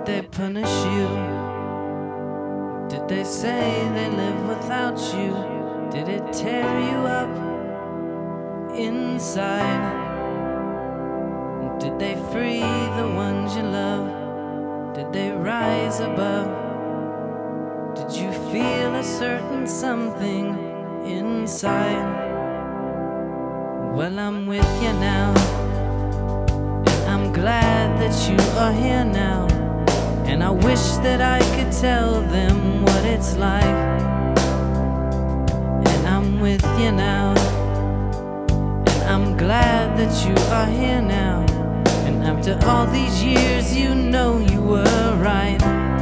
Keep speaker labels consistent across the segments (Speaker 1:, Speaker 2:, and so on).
Speaker 1: they punish you? Did they say they live without you? Did it tear you up inside? Did they free the ones you love? Did they rise above? Did you feel a certain something inside? Well, I'm with you now, and I'm glad that you are here now. And I wish that I could tell them what it's like. And I'm with you now, and I'm glad that you are here now. And after all these years, you know you were right.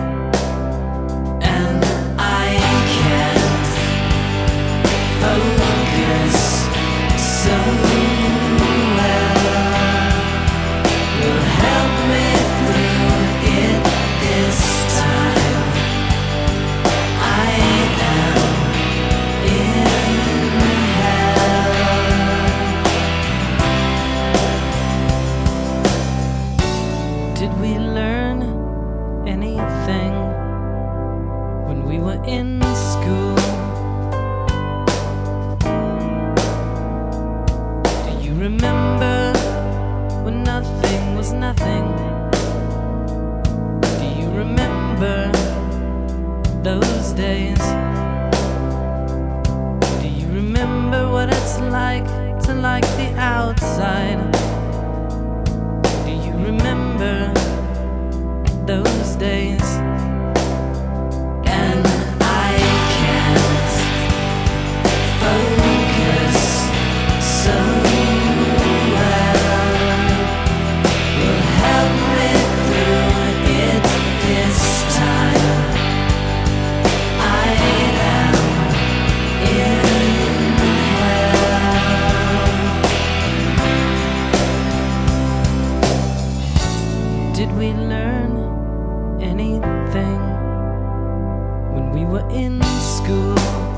Speaker 1: And I can't focus so well. Will help me through it this time. I am in hell. Did we learn anything when we were in school? Do you remember when nothing was nothing? Do you remember those days? Do you remember what it's like to like the outside? Do you remember those days? And I can't focus so well. Will help me through it this time. I am in hell. Did we learn anything when we were in school?